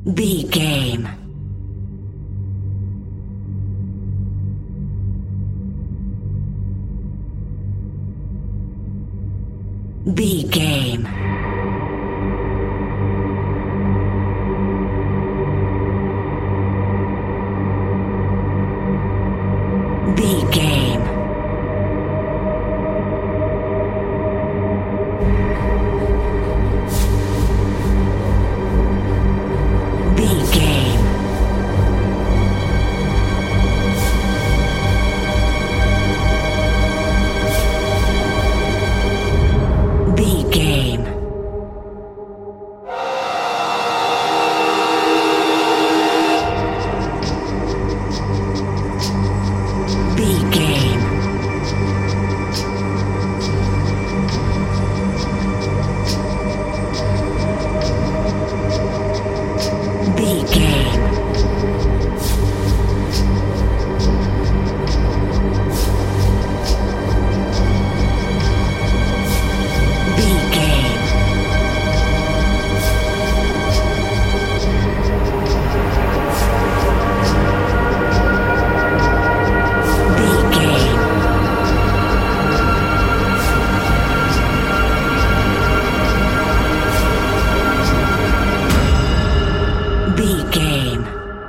B game. B game. B game. B game. B game. B game. B game. B game. B game. B game.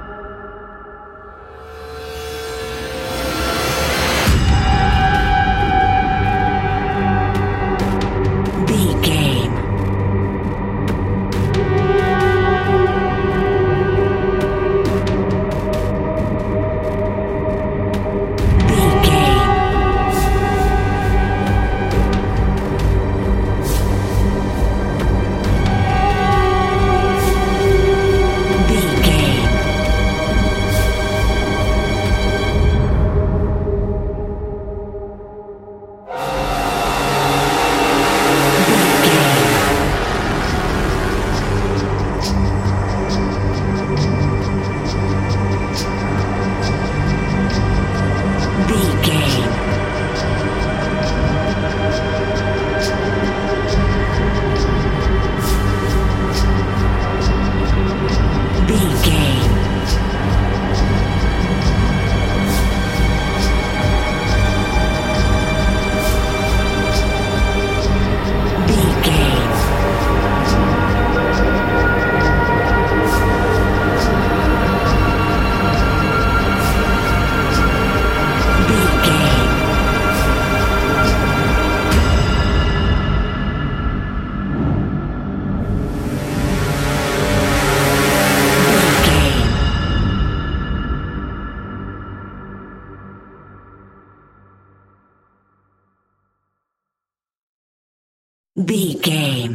B game. B game. B game. B game. B game. B game. B game. B game.